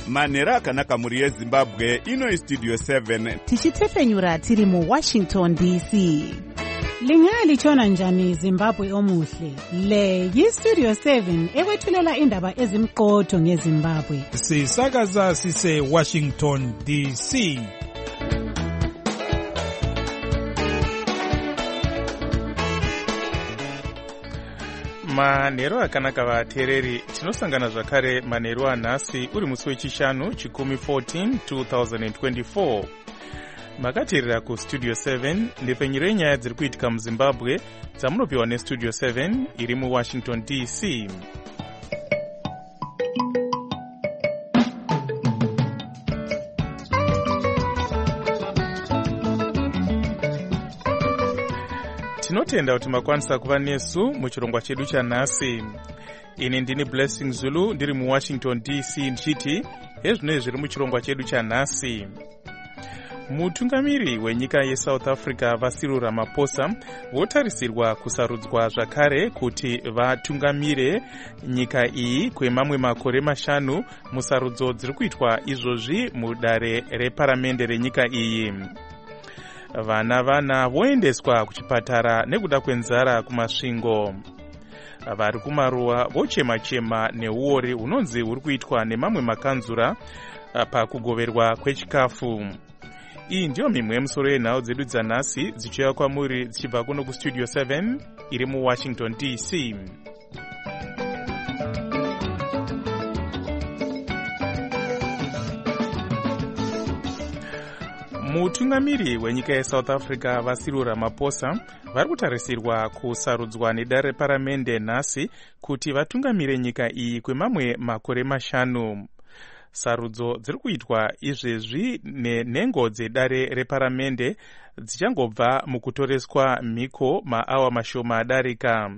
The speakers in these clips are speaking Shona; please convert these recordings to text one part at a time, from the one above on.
manhero akanaka mhuri yezimbabwe. Ino istudio 7 tichitefenyura tiri muWashington DC. Lingalitshona njani Zimbabwe omuhle? Le yistudio 7 ekwethulela indaba ezimqotho ngeZimbabwe. Sisakaza sise Washington DC. Manhero akanaka vateereri, tinosangana zvakare manhero anhasi uri musi wechishanu chikumi 14 2024. Makateerera kustudio 7 ndepfenyuro yenyaya dziri kuitika muZimbabwe dzamunopiwa nestudio 7 iri muWashington DC. Tinotenda kuti makwanisa kuva nesu muchirongwa chedu chanhasi. Ini ndini Blessing Zulu ndiri muWashington DC ndichiti ezvinoi zviri muchirongwa chedu chanhasi. Mutungamiri wenyika yeSouth Africa Cyril Ramaphosa votarisirwa kusarudzwa zvakare kuti vatungamire nyika iyi kwemamwe makore 5 musarudzo dziri kuitwa izvozvi mudare reparamende renyika iyi. Vana voendeswa kuchipatara nekuda kwenzara kumasvingo. Vari kumaruwa vochema-chema neuori hunonzi huri kuitwa nemamwe makanzura pakugoverwa kwechikafu. Iyi ndiyo mimwe yemusoro yenhau dzedu dzanhasi dzichiuya kwamuri dzichibva kuno kustudio 7 iri muWashington DC. Mutungamiri wenyika yeSouth Africa Cyril Ramaphosa vari kutarisirwa kusarudzwa nedare reparamende nhasi kuti vatungamire nyika iyi kwemamwe makore 5. Sarudzo dziri kuitwa izvezvi nenhengo dzedare reparamende dzichangobva mukutoreswa mhiko maawa mashoma adarika.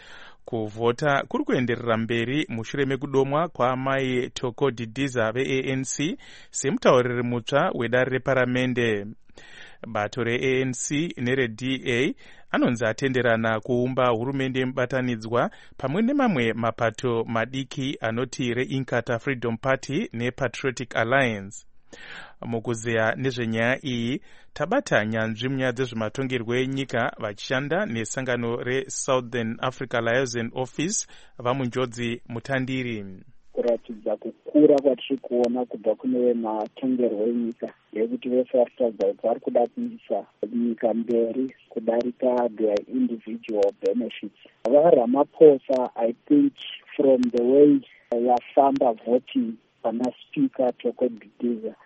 Kuvhota kuri kuenderera mberi mushure mekudomwa kwaamai Toko Didiza veANC semutauriri mutsva wedare reparamende. Bato reANC nereDA anonzi atenderana kuumba hurumende yemubatanidzwa pamwe nemamwe mapato madiki anoti reInkatha Freedom Party nePatriotic Alliance. Mukuzeya nezvenyaya iyi tabata nyanzvi munyaya dzezvematongerwo enyika vachishanda nesangano reSouthern Africa Liaison Office vamunjodzi mutandiri. Kuratidza kukura kwatiri kuona kubva kune matongerwo enyika yekuti vese vatadza kuti vari kuda kuisa nyika mberi kudarika their individual benefits. VaRamaphosa, I think from the way vafamba voting pana speaker Toko Didiza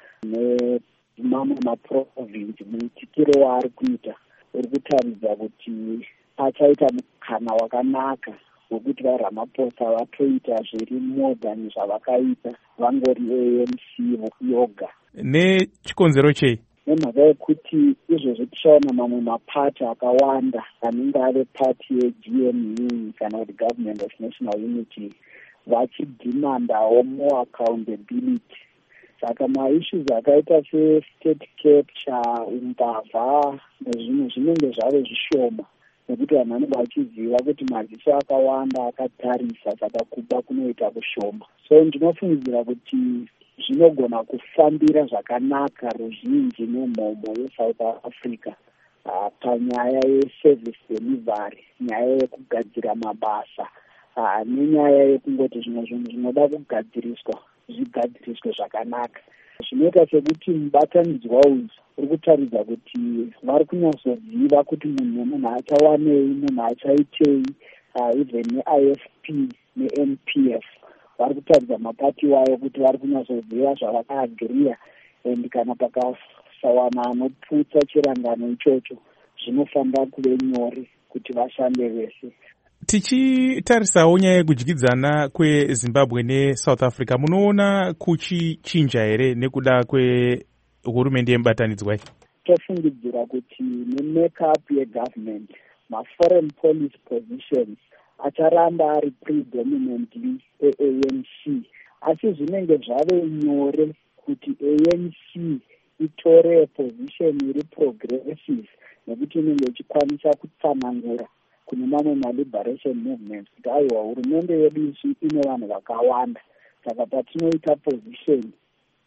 nemamwe maprovince muitikiro waari kuita uri kutaridza kuti achaita mukana wakanaka wekuti vaRamaphosa vatoita zviri more than zvavakaita vangori ANC yoga. Nechikonzero chei? Nemhaka yekuti izvozvi tichaona mamwe mapati akawanda anenge ave pati yeGNU kana kuti Government of National Unity vachidhimandawo more accountability. Saka maissues akaita se-state capture, umbavha nezvimwe zvinenge zvave zvishoma nekuti vanhu vanenge vachiziva kuti maziso akawanda akatarisa saka kuba kunoita kushoma. So ndinofungidzira kuti zvinogona kufambira zvakanaka ruzhinji nemhomho yeSouth Africa panyaya yeservice delivery, nyaya yekugadzira mabasa nenyaya yekungoti zvimwe zvinhu zvinoda kugadziriswa zvigadziriswe zvakanaka. Zvinoita sekuti mubatanidzwa uyu uri kutaridza kuti vari kunyatsoziva kuti munhu achawanei, munhu achaitei, even neIFP neNPF vari kutaridza mapati wayo kuti vari kunyatsoziva zvavakaagiriya, and kana pakasawana anoputsa chirangano ichocho zvinofanira kuve nyore kuti vashande vese. Tichitarisawo nyaya yekudyidzana kweZimbabwe neSouth Africa, munoona kuchichinja here nekuda kwehurumende yemubatanidzwa iyi? Tofungidzira kuti ne-make-up yegovernment, ma-foreign policy positions acharamba ari predominantly ANC, asi zvinenge zvave nyore kuti ANC itore position iri progressive nekuti inenge ichikwanisa kutsanangura kune mamwe ma-liberation movements kuti aiwa hurumende yedu ine vanhu vakawanda, saka patinoita position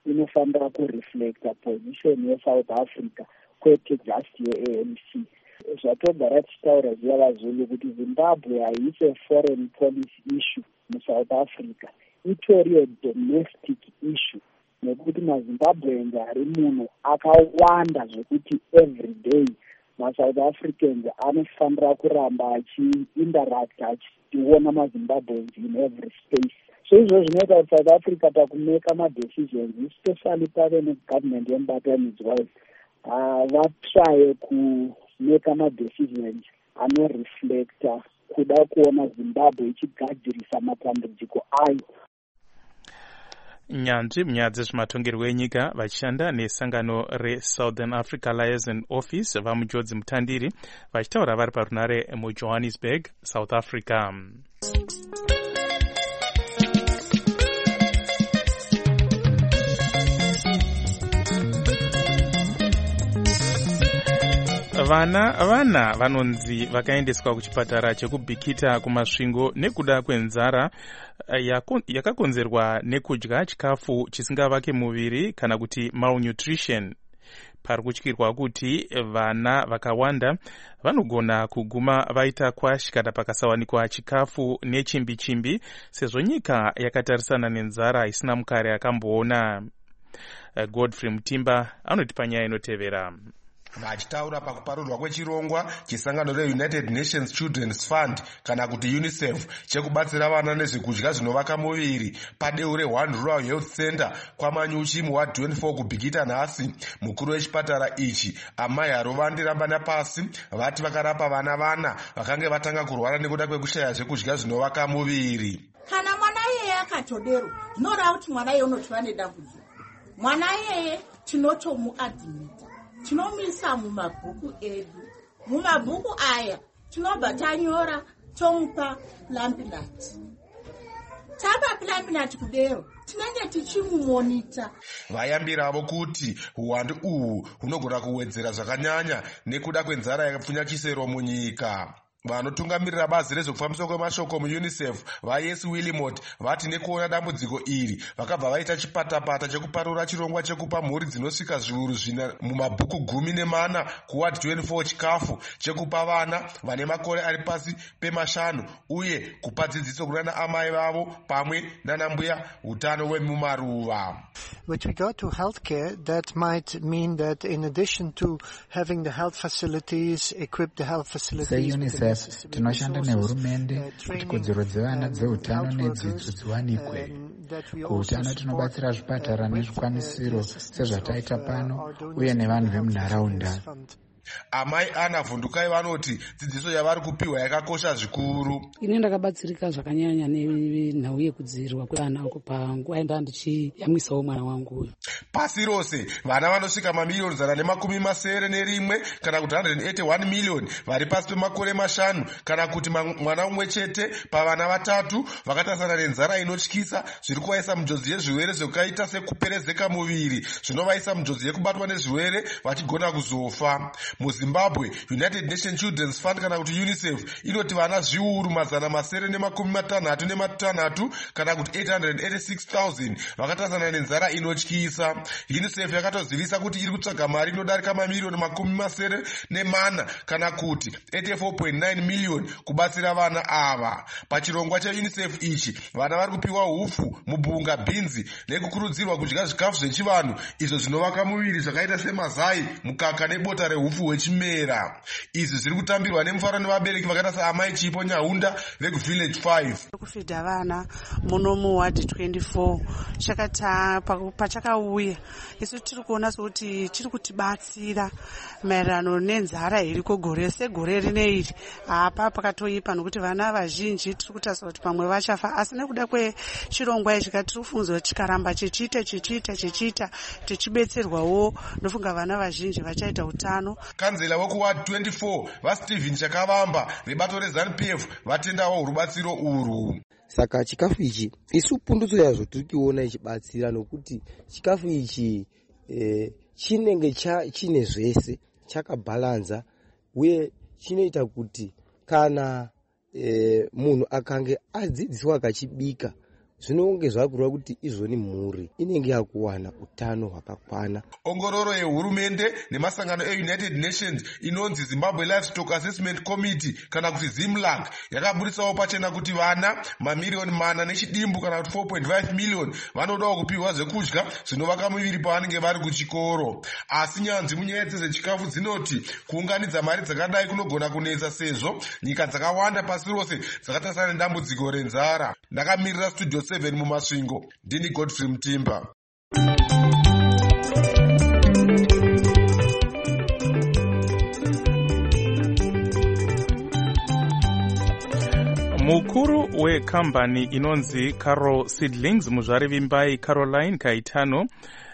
inofanira kureflecta position yeSouth Africa kwete just yeANC. Zvatogara tichitaura ziya vaZulu kuti Zimbabwe haisi foreign policy issue muSouth Africa, itori domestic issue, nekuti maZimbabweans ari muno akawanda zvekuti every day maSouth Africans anofanira kuramba achiinteract achiona maZimbabweans in every space. So izvo zvinoita kuti South Africa takumeka madecisions, especially pave negovernment yembatanidzwa vatsvaye kumeka madecisions anoreflecta kuda kuona Zimbabwe ichigadzirisa matambudziko ayo. Nyanzvi munyaya dzezvematongerwo enyika vachishanda nesangano reSouthern Africa Liaison Office vamujodzi mutandiri vachitaura vari parunare muJohannesburg, South Africa. Vana vanonzi vakaendeswa kuchipatara chekubhikita kumasvingo nekuda kwenzara yakakonzerwa nekudya chikafu chisingavake muviri kana kuti malnutrition. Pari kutyirwa kuti vana vakawanda vanogona kuguma vaita kwashi kana pakasawanikwa chikafu nechimbi-chimbi, sezvo nyika yakatarisana nenzara isina mukare akamboona. Godfrey Mutimba anotipa nyaya inotevera. Vachitaura pakuparurwa kwechirongwa chisangano reUnited Nations Children's Fund kana kuti UNICEF chekubatsira vana nezvekudya zvinovaka muviri padeu reOne Rural Health Center kwaManyuchi muwa24 kubhikita nhasi. Mukuru wechipatara ichi Amai Harovandi Rambanapasi vati vakarapa vana vakange vatanga kurwara nekuda kwekushaya zvekudya zvinovaka muviri. Kana mwana yeye akatodero zvinoreva kuti mwana yeye unotiva nedambudziko. Mwana yeye tinotomuadhimita, tinomisa mumabhuku edu. Mumabhuku aya tinobva tanyora tomupa plumpinut. Tapa plumpinut kudero tinenge tichimumonita. Vayambiravo kuti uwandu uhu hunogona kuwedzera zvakanyanya nekuda kwenzara yakapfunyakisirwa munyika. Vanotungamirira bazi rezvekufambiswa kwemashoko muUNICEF vaYes Willimot vati nekuona dambudziko iri vakabva vaita chipatapata chekuparura chirongwa chekupa mhuri dzinosvika zviuru zvina mumabhuku 14 kuward 24 chikafu chekupa vana vane makore ari pasi pe5 uye kupa dzidziso kuna amai vavo pamwe nanambuya utano wemumaruva. With regard to healthcare, that might mean that in addition to having the health facilities, equip the health facilities. Tinoshanda nehurumende kuti kodzero dzevana dzeutano nedzidzo dziwanikwe. Kuutano tinobatsira zvipatara nezvikwanisiro sezvataita pano uye nevanhu vemunharaunda. Amai Ana Vhundukai vanoti dzidziso yavari kupiwa yakakosha zvikuru. Ine ndakabatsirika zvakanyanya nenhau yekudzivirirwa kwevana panguva yandanga ndichiyamwisawo mwana wangu uyu. Pasi rose vana vanosvika mamiliyoni 171 kana kuti 181 miliyoni vari pasi pemakore 5 kana kuti mwana umwe chete pavana 3 vakatarisana nenzara inotyisa zviri kuvaisa munjodzi yezvirwere zvakaita sekuperezeka muviri zvinovaisa munjodzi yekubatwa nezvirwere vachigona kuzofa. MuZimbabwe, United Nations Children's Fund kana kuti UNICEF inoti vana zviuru 966 kana kuti 886,000 vakatarisana nenzara inotyisa. UNICEF yakatozivisa kuti iri kutsvaga mari inodarika mamiliyoni 74 kana kuti 84.9 miliyoni kubatsira vana ava. Pachirongwa cheUNICEF ichi vana vari kupiwa hufu, mubhunga, bhinzi nekukurudzirwa kudya zvikafu zvechivanhu izvo zvinovaka muviri zvakaita semazai, mukaka nebota rehufu hwechimera. Izvi zviri kutambirwa nemufaro nevabereki vakaita saamai Chipo Nyahunda veKuvillage 5. Kufidha vana muno muward 24 pachakauya isu tiri kuona kuti chiri kutibatsira maererano nenzara iriko gore segore rineiri. Apa pakatoipa nokuti vana vazhinji tiri kutarisa kuti pamwe vachafa, asi nekuda kwechirongwa ichi tiri kufunzwa chikaramba chichiita tichibetserwawo ndofunga vana vazhinji vachaita utano. Kanzela wekuward 24 vaStephen Chakavamba vebato reZANU-PF vatendawo rubatsiro urwu. Saka chikafu ichi isu pundutso yazvo tiri kuona ichibatsira nokuti chikafu ichi chinenge chine zvese, chakabhalanza uye chinoita kuti kana munhu akange adzidziswa akachibika zvinonge zvakureva kuti izvoni mhuri inenge yakuwana utano hwakakwana. Ongororo yehurumende nemasangano eUnited Nations inonzi Zimbabwe Livestock Assessment Committee kana kuti ZIMLAC yakaburitsawo pachena kuti vana mamiliyoni 4 nechidimbu kana kuti 4.5 million vanodawo kupiwa zvekudya zvinovaka muviri pavanenge vari kuchikoro. Asi nyanzvi munyaya dzezvechikafu dzinoti kuunganidza mari dzakadai kunogona kunetsa sezvo nyika dzakawanda pasi rose dzakatasana nedambudziko renzara. Ndakamirira Studio 7 mumasvingo, ndini Godfrey Mutimba. Mukuru wekambani inonzi Carol Seedlings muzvari vimbai Caroline Kaitano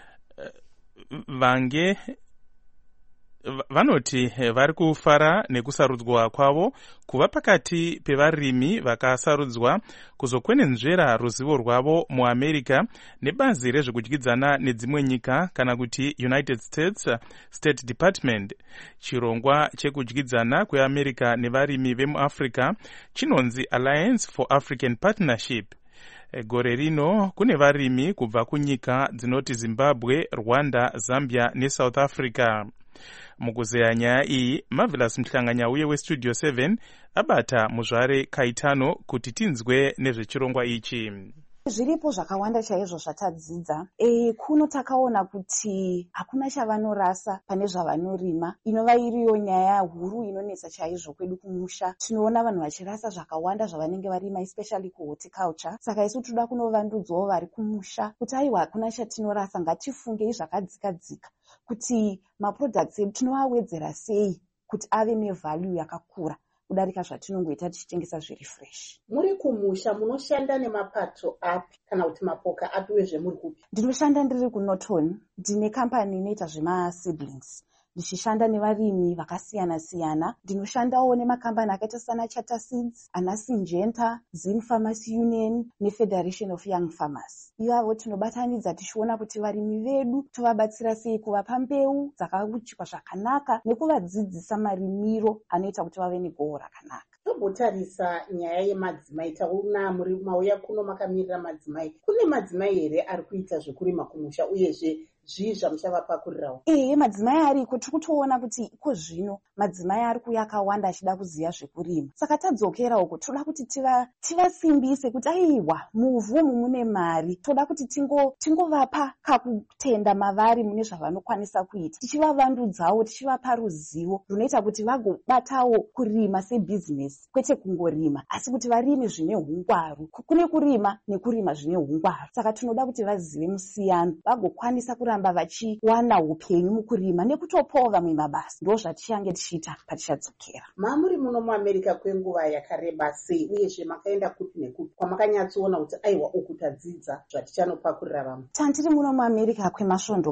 vanoti vari kufara nekusarudzwa kwavo kuva pakati pevarimi vakasarudzwa kuzokwenenzvera ruzivo rwavo muAmerica nebazi rezvekudyidzana nedzimwe nyika kana kuti United States State Department. Chirongwa chekudyidzana kweAmerica nevarimi vemuAfrica chinonzi Alliance for African Partnership. Gore rino kune varimi kubva kunyika dzinoti Zimbabwe, Rwanda, Zambia neSouth Africa. Mukuzeya nyaya iyi, Marvelous Mhlanganyauye weStudio 7 abata muzvare Kaitano kuti tinzwe nezvechirongwa ichi. Zviripo zvakawanda chaizvo zvatadzidza. Kuno takaona kuti hakuna chavanorasa pane zvavanorima. Inova iriyo nyaya huru inonetsa chaizvo kwedu kumusha. Tinoona vanhu vachirasa zvakawanda zvavanenge varima, especially kuhorticulture. Saka isu toda kunovandudzwawo vari kumusha kuti aiwa hakuna chatinorasa, ngatifungei zvakadzika-dzika kuti maproducts edu tinovawedzera sei kuti ave nevalue yakakura kudarika zvatinongoita tichitengesa zviri fresh. Muri kumusha munoshanda nemapato api kana kuti mapoka api wezvemuri kupi? Ndinoshanda ndiri kuNorton, ndine kambani inoita zvema-seedlings. Ndichishanda nevarimi vakasiyana-siyana. Ndinoshandawo nemakambani akaita sana Charter Seeds, ana Syngenta, Zim Farmers Union neFederation of Young Farmers. Ivavo tinobatanidza tichiona kuti varimi vedu tovabatsira sei kuvapa mbeu dzakauchikwa zvakanaka nekuvadzidzisa marimiro anoita kuti vave negoho rakanaka. Tobotarisa nyaya yemadzimai. Tauna muri mauya kuno makamirira madzimai. Kune madzimai here ari kuita zvekurima kumusha uyezve zvii zvamuchavapakurirawo? Madzimai ariko tiri kutoona kuti iko zvino madzimai ari kuuya akawanda achida kuziva zvekurima. Saka tadzokera uko toda kuti tivasimbise kuti aiwa muvhu mune mari. Toda kuti tingovapa kakutenda mavari mune zvavanokwanisa kuita. Tichivavandudzawo, tichivapa ruzivo runoita kuti vagobatawo kurima sebhizinesi, kwete kungorima, asi kuti varime zvine hungwaru. Kune kurima nekurima zvine hungwaru. Saka tinoda kuti vazive musiyano, vagokwanisa kuramba vachiwana upenyu mukurima nekutopawo vamwe mabasa. Ndo zvatichange tichiita patichadzokera. Mamuri muno muAmerica kwenguva yakareba sei uyezve makaenda kupi nekupi kwamakanyatsoona kuti aiwa uku tadzidza zvatichanopakurira vamwe? Tiri muno muAmerica kwemasvondo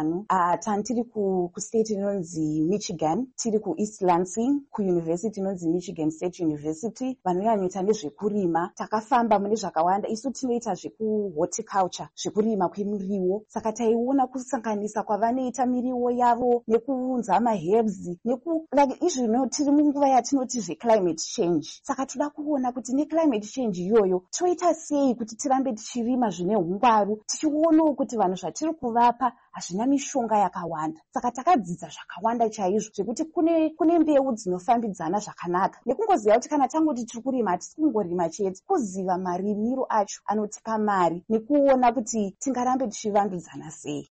5. Tiri kustate inonzi Michigan, tiri kuEast Lansing, kuuniversity inonzi Michigan State University, vanoita nezvekurima. Takafamba mune zvakawanda. Isu tinoita zvekuhorticulture, zvekurima kwemiriwo. Saka taiona kusanganisa kwavanoita miriwo yavo nekuunza maherbs izvino tiri munguva yatinoti zveclimate change. Saka toda kuona kuti neclimate change iyoyo toita sei kuti tirambe tichirima zvine hungwaru, tichionawo kuti vanhu zvatiri kuvapa hazvina mishonga yakawanda. Saka takadzidza zvakawanda chaizvo zvekuti kune mbeu dzinofambidzana zvakanaka, nekungoziva kuti kana tangoti tiri kurima hatisi kungorima chete, kuziva marimiro acho anotipa mari nekuona kuti tingarambe tichivandudzana sei.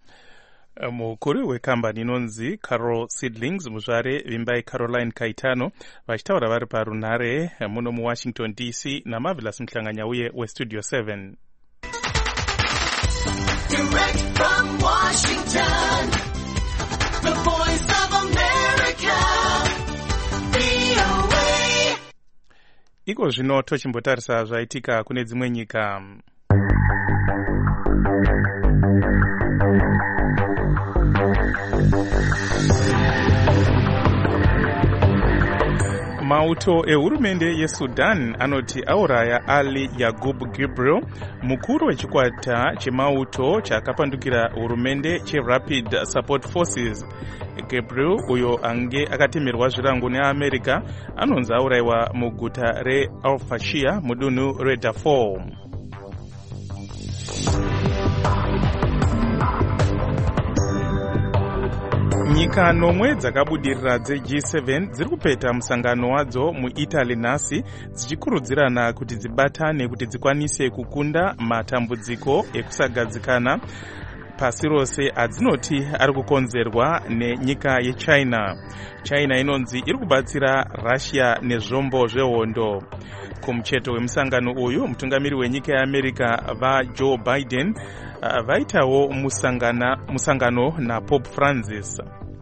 Mukuru wekambani inonzi Carol Seedlings muzvare vimbai Caroline Kaitano vachitaura vari parunhare muno muWashington DC naMarvelous Mhlanganyauye weStudio 7. Direct from Washington, the voice of America, VOA. Iko zvino tochimbotarisa zvaitika kune dzimwe nyika. Mauto ehurumende yeSudan anoti auraya Ali Yaqub Gabriel, mukuru wechikwata chemauto chakapandukira hurumende cheRapid Support Forces. Gabriel, uyo ange akatemerwa zvirango neAmerica, anonzi auraiwa muguta reAl-Fashir mudunhu reDarfur. Nyika nomwe dzakabudirira dzeG7 dziri kupeta musangano wadzo muItaly nhasi dzichikurudzirana kuti dzibatane kuti dzikwanise kukunda matambudziko ekusagadzikana pasi rose adzinoti ari kukonzerwa nenyika yeChina. China inonzi iri kubatsira Russia nezvombo zvehondo. Kumucheto wemusangano uyu mutungamiri wenyika yeAmerica vaJoe Biden vaitawo musangano naPope Francis.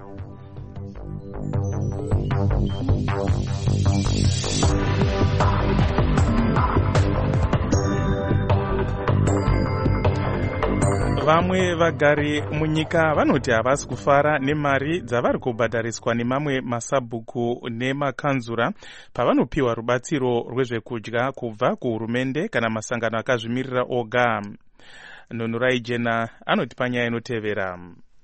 Vamwe vagari munyika vanoti havasi kufara nemari dzavari kubhadhariswa nemamwe masabhuku nemakanzura pavanopiwa rubatsiro rwezvekudya kubva kuhurumende kana masangano akazvimirira oga. Nonurai Jena anoti panyaya inotevera.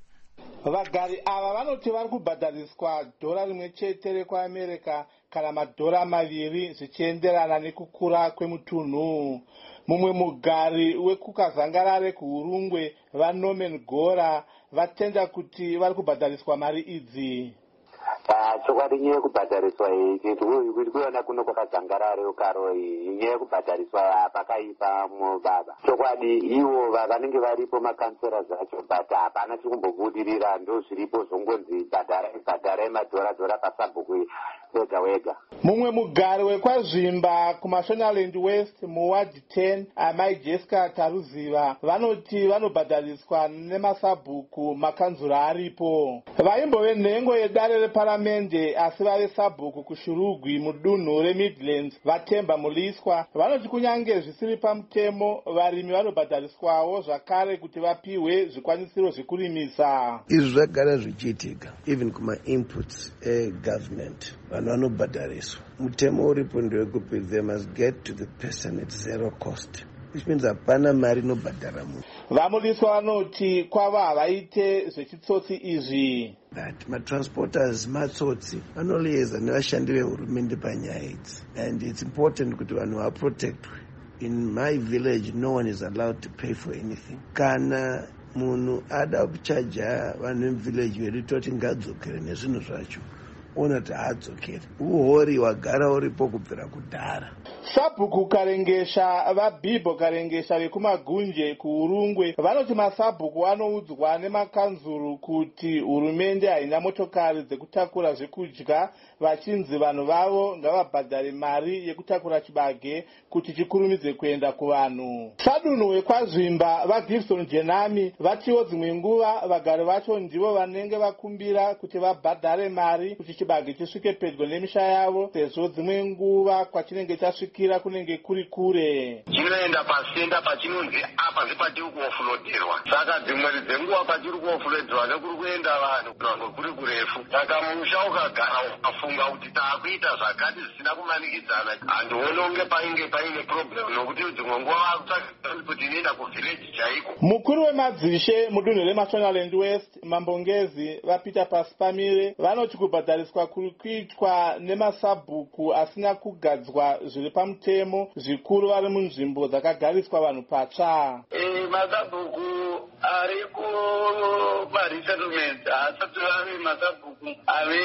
Vagari ava vanoti vari kubhadhariswa dhora rimwe chete rekuAmerica kana madhora maviri zvichienderana nekukura kwemutunhu. Mumwe mugari wekukazangarare kuhurungwe vaNorman Gora vatenda kuti vari kubhadhariswa mari idzi. Chokwadi nyaya yekubhadhariswa iyi kuti kuona kuno kwakazangarare ukaro iyi nyaya yekubhadhariswa pakaipa mubaba. Chokwadi ivo vanenge varipo makansera zacho but hapana chikumbobudirira ndo zviripo zvongonzi bhadhara yemadhora pasabhuku wega wega. Mumwe mugari wekwazvimba kuMashonaland West muward 10 amai Jessica Taruziva vanoti vanobhadhariswa nemasabhuku makanzura aripo. Vaimbove nhengo yedare reparamende asi vave sabhuku kushurugwi mudunhu reMidlands vaTemba Muliswa vanoti kunyange zvisiri pamutemo varimi vanobhadhariswawo zvakare kuti vapiwe zvikwanisiro zvekurimisa. Izvi zvagara zvichiitika even kuma inputs government vanhu vanobhadhariswa. Mutemo uripo ndewekuti they must get to the person at zero cost, which means hapana mari inobhadhara munhu. Vamuliswa vanoti kwavo havaite zvechitsotsi izvi. That matransporters matsotsi vanolieza nevashandi vehurumende panyaya idzi, and it's important kuti vanhu vaprotectwe. In my village no one is allowed to pay for anything. Kana munhu ada kuchaja vanhu vevillage veritoti ngadzokere nezvinhu zvacho onati haadzokeri. Uhori wagara uripo kubvira kudhara. Sabhuku Karengesha vaBhibho Karengesha vekumagunje kuhurungwe vanoti masabhuku anoudzwa nemakanzuru kuti hurumende haina motokari dzekutakura zvekudya vachinzi vanhu vavo ngavabhadhare mari yekutakura chibage kuti chikurumidze kuenda kuvanhu. Sadunhu wekwazvimba vaGibson Jenami vatiwo dzimwe nguva vagari vacho ndivo vanenge vakumbira kuti vabhadhare mari kuti chibage chisvike pedyo nemisha yavo sezvo dzimwe nguva kwachinenge chasvikira kunenge kuri kure. Chinoenda pasenda pachinonzi apa zvepatiri kuofulodherwa. Saka dzimwe dzenguva patiri kuofulodherwa nekuri kuenda vanhu kurango kuri kurefu. Saka musha ukagara ukafunga kuti taakuita zvakati zvisina kumanikidzana handiona unge paine problem nokuti dzimwe nguva vakutsvaka kuti inoenda kuvhileji chaiko. Mukuru wemadzishe mudunhu reMashonaland West Mambongezi vaPeter Pasipamire vanoti kubhadhariswa kuri kuitwa nemasabhuku asina kugadzwa zviri pamutemo zvikuru vari munzvimbo dzakagariswa vanhu patsva. Masabhuku ari kumaresettlement haasati ave masabhuku ave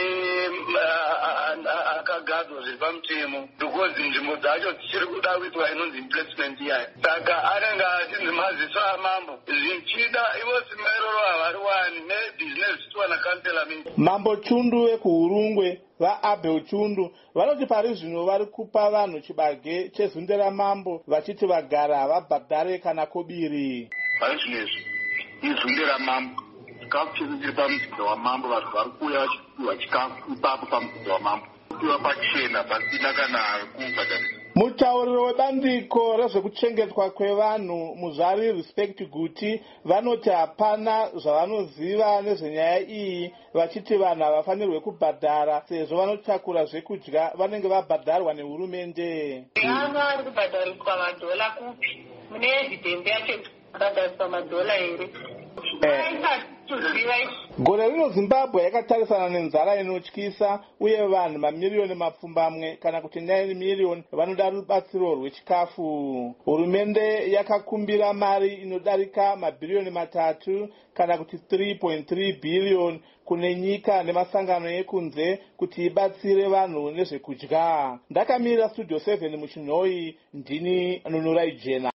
akagadzwa zviri pamutemo because nzvimbo dzacho dzichiri kuda kuitwa inonzi replacement yayo. Saka anenge achinzi maziso amambo zvichida ivo simairoro havari wani nebhizinesi zvichiwana kanselamenti. Mambo Chundu wekuhurungwe vaAbel Chundu vanoti pari zvino vari kupa vanhu chibage chezunderamambo vachiti vagara havabhadhare kana kobiri. Pari zvinezvi izunderamambo chikafu chese chiri pamuzinda wamambo vanhu vari kuuya vachipiwa chikafu ipapo pamuzinda wamambo kupiwa pachena pasina kana kubhadharisa. Mutauriro webandiko rezvekuchengetwa kwevanhu muzvari Respect Guti vanoti hapana zvavanoziva nezvenyaya iyi vachiti vanhu havafanirwe kubhadhara sezvo vanotakura zvekudya vanenge vabhadharwa nehurumende. Ava vari kubhadhariswa madhola kupi? Mune evidence yacho kubhadhariswa madhola here? gore rino zimbabwe yakatarisana nenzara inotyisa uye vanhu mamiriyoni mapfumbamwe kana kuti 9 miriyoni vanoda rubatsiro rwechikafu. Hurumende yakakumbira mari inodarika mabhiriyoni 3 kana kuti 3.3 billion kune nyika nemasangano ekunze kuti ibatsire vanhu nezvekudya. Ndakamira Studio 7 muchinhoi, ndini Nunurai Jena.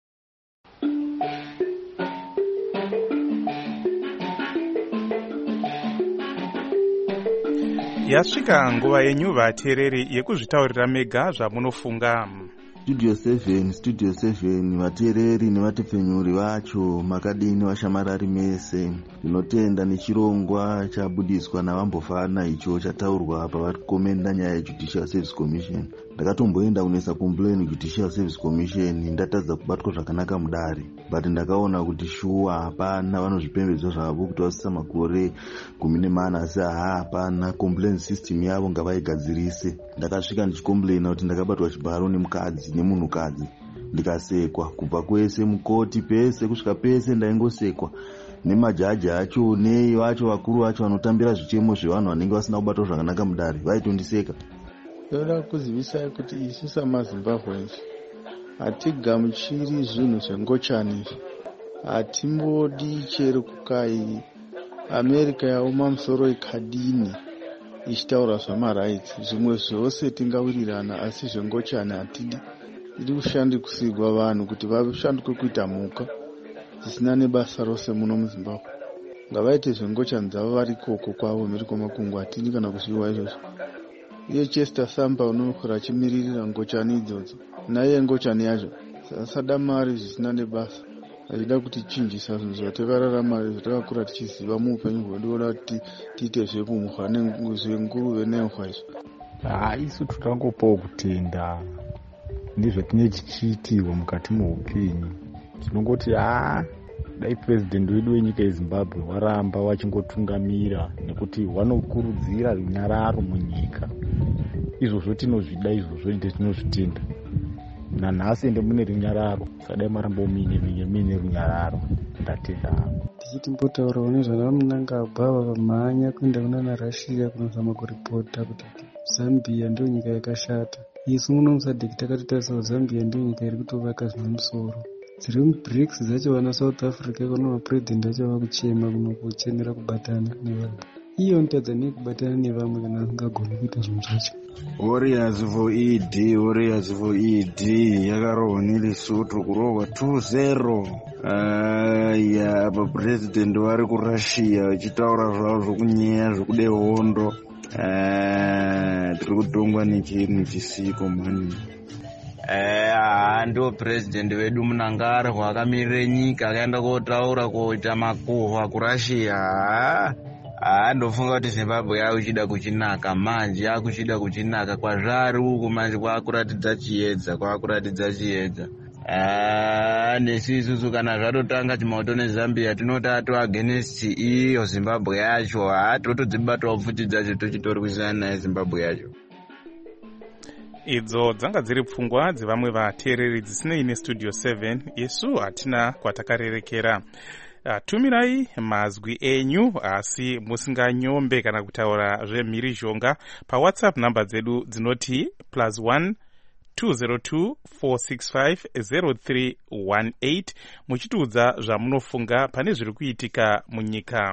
Yasvika nguva yenyu vateereri yekuzvitaurira mega zvamunofunga. Studio 7 vateereri nevatepfenyuri vacho makadini vashamarari mese. Ndinotenda nechirongwa chabudiswa navambofana icho chataurwa pavari kukomenda nyaya yeJudicial Service Commission. Ndakatomboenda kunesa complain Judicial Service Commission, ndatadza kubatwa zvakanaka mudare, but ndakaona kuti shuwa hapana, vanozvipembedzo zvavo kuti vasisa makore 14 asi hapana complaint system yavo ngavaigadzirise. Ndakasvika ndichikomplaina kuti ndakabatwa chibharo nemukadzi nemunhukadzi ndikasekwa kubva kwese mukoti pese kusvika pese ndaingosekwa nemajaji acho nei vacho vakuru vacho vanotambira zvichemo zvevanhu vanenge vasina kubatwa zvakanaka mudare vaitondiseka. Ndoda kuzivisai kuti isu samaZimbabweans hatigamuchiri zvinhu zvengochani. Hatimbodi chero kukai America yaoma musoro ikadini ichitaura zvamarights. Zvimwe zvose tingawirirana asi zvengochani hatidi. Iri kushandi kusigwa vanhu kuti vashanduke kuita mhuka dzisina nebasa rose muno muZimbabwe. Ngavaite zvengochani dzavo vari koko kwavo mhiri kwamakungwa, hatidi kana kuzviwa izvozvo. Iye Chester Samba unokura achimiririra ngochani idzodzo, naye ngochani yacho asada mari zvisina nebasa. Achida kuti chinjisa zvinhu zvatakararama zvatakakura tichiziva muupenyu hwedu, oda kuti tiite zvepumhwa nenguruve nehwa izvo. Isu tutangopawo kutenda ndizvatine chichiitirwa mukati muupenyu. Tinongoti dai president wedu wenyika yeZimbabwe waramba wachingotungamira nekuti wanokurudzira runyararo munyika. Izvozvo tinozvida, izvozvo ende tinozvitenda. Nanhasi ende mune runyararo, sadai maramba mine runyararo. Ndatenda. Tichiti mbotaurawo nezvakamunangagwa vamhanya kuenda kuna Russia kunozama kuripota kuti Zambia ndio nyika yakashata. Isu muno musadhiki takatitariswa Zambia ndio nyika iri kutovaka zvine musoro. Dziri muBRICS dzacho vana South Africa kono mapresident acho vakuchema kunokuchenera kubatana nevanhu. Iyo ntadza nekubatana nevamwe kana asingagoni kuita zvinhu zvacho. Warriors for ED yakarohwa neLesotho kurohwa 2-0. Apa president vari kuRussia vachitaura zvavo zvokunyaya zvokude hondo. Tiri kutongwa nechinhu chisiko mani. Ndo president wedu Mnangagwa akamirire nyika akaenda kotaura koita makuhwa kuRussia. Ndofunga kuti Zimbabwe yakuchida kuchinaka manje, yakuchida kuchinaka kwazvari uku manje kwakuratidza chiedza. Nesu isusu kana zvatotanga chimauto neZambia tinoti ato against iyo Zimbabwe yacho, totodzibatawo pfuti dzacho tochitorwisana naye Zimbabwe yacho. Idzo dzanga dziri pfungwa dzevamwe vateereri dzisinei neStudio 7. Yesu hatina kwatakarerekera. Tumirai mazwi enyu asi musinganyombe kana kutaura zvemhirizhonga paWhatsApp namba dzedu dzinoti +1 202 465 0318 muchitiudza zvamunofunga pane zviri kuitika munyika.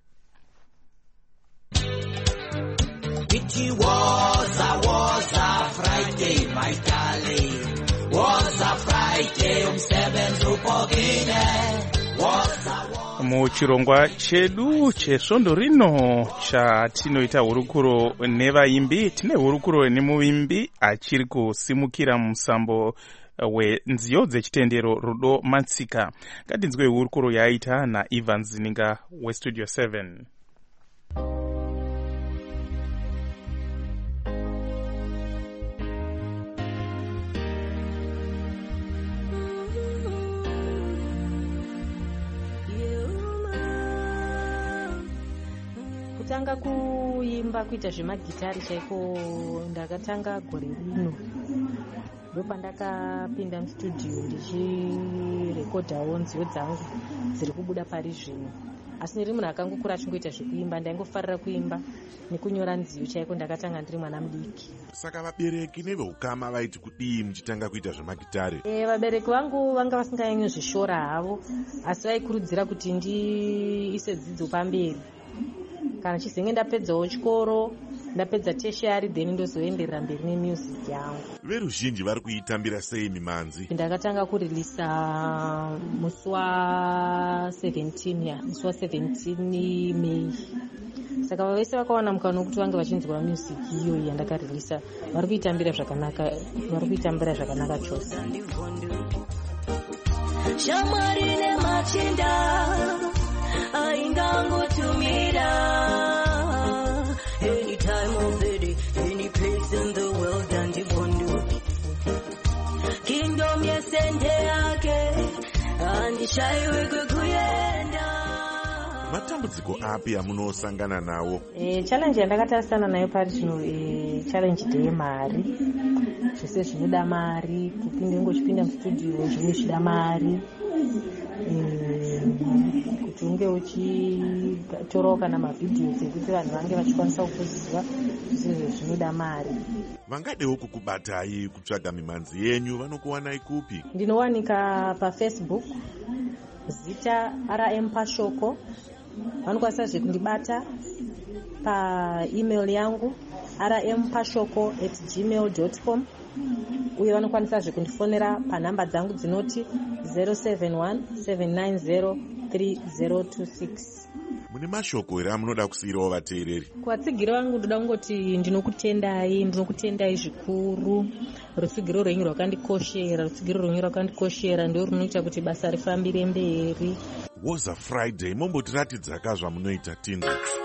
It was a Friday, my darling. Was a Friday, umsebenzi upogile. Muchirongwa chedu chesvondo rino chatinoita hurukuro nevaimbi, tine hurukuro nemuimbi achiri kusimukira musambo wenziyo dzechitendero Rudo Matsika. Ngatinzwe hurukuro yaita naIvan Zininga weStudio 7. Kutanga kuimba kuita zvemagitari chaiko ndakatanga gore rino. Ndopandakapinda mustudio ndichirekodhawo nziyo dzangu dziri kubuda pari zvino. asi ndiri munhu akangokura achingoita zvekuimba. Ndaingofarira kuimba nekunyora nziyo chaiko ndakatanga ndiri mwana mudiki. Saka vabereki neveukama vaiti kudii muchitanga kuita zvemagitare? Vabereki vangu vanga vasinganyanyi zvishora havo, asi vaikurudzira kuti ndiise dzidzo pamberi. Kana chizenge ndapedzawo chikoro, ndapedza tertiary, then ndozoenderera mberi nemusic yangu. Veruzhinji vari kuitambira sei mimanzi? Ndakatanga kurilisa musi wa17 Mei. Saka vese vakawana mukana wekuti vange vachinzwa music iyo yandakarilisa. Vari kuitambira zvakanaka chose. Shamwari nemachinda aingangotumira any time of the day, any place in the world, and ndivondu kingdom yesende yake andishaiwe kuyenda. Matambudziko api amunosangana nawo? Challenge yandakatarisana nayo pari zvino challenge ndeyemari. Zvese zvinoda mari, kupinda mustudio zvimwe zvida mari. Kuti unge uchitorawo kana mavhidhios ekuti vanhu vange vachikwanisa kukuziva, zvese zvinoda mari. Vangadewo kukubatai kutsvaga mimanzi yenyu vanokuwanai kupi? Ndinowanika paFacebook zita RM Pashoko. Vanokwanisazve kundibata paemail yangu rmpashoko@gmail.com, uye vanokwanisazve kundifonera panhamba dzangu dzinoti 071-790-3026. Mune mashoko here amunoda kusiyirawo vateereri? Kuvatsigiro vangu ndoda kungoti ndinokutendai zvikuru. Rutsigiro rwenyu rwakandikoshera ndio runoita kuti basa rifambire mberi. Woza Friday mombotiratidzaka zvamunoita tini.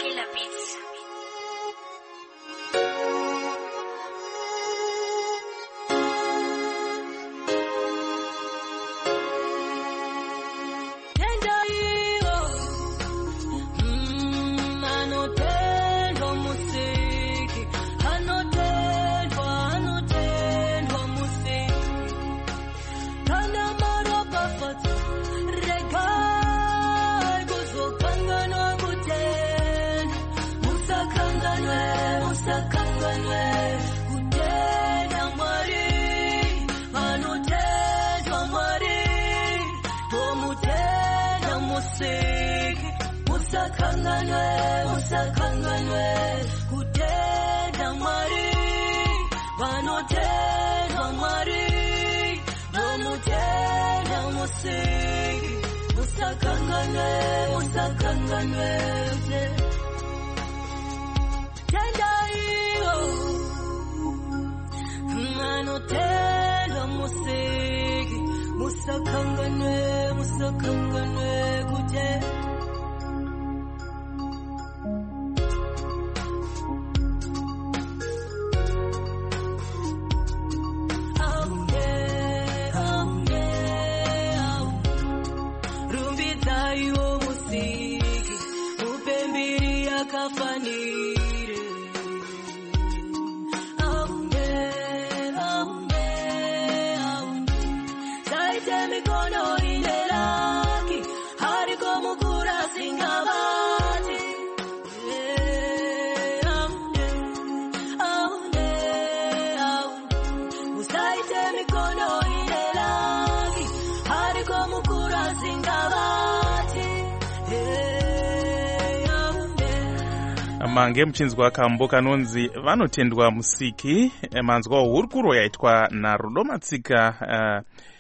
Mange muchinzwa kambo kanonzi vanotendwa musiki. Manzwa hurukuro yaitwa naRudo Matsika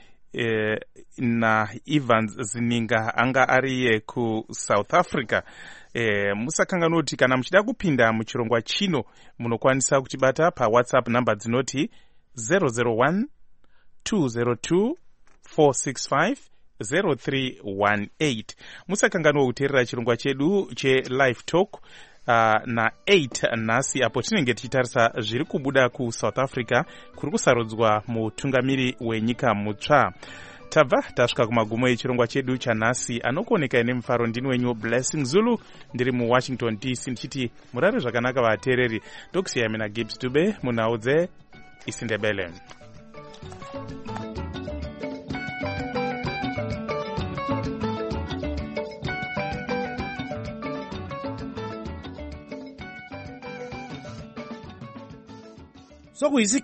naEvans Zininga anga ariye kuSouth Africa. Musakanganwa kuti kana muchida kupinda muchirongwa chino munokwanisa kutibata paWhatsApp namba dzinoti 001-202-465-0318. Musakanganwa kuteerera chirongwa chedu cheLive Talk na 8 nhasi apo tinenge tichitarisa zviri kubuda kuSouth Africa kuri kusarudzwa mutungamiri wenyika mutsva. Tabva tasvika kumagumo echirongwa chedu chanhasi. Anokuoneka ine mufaro ndini wenyu Blessing Zulu, ndiri muWashington DC ndichiti murare zvakanaka vateereri. Ndokusiyai mina Gibbs Dube munhau dzeIsindebele. sokuyizikanisa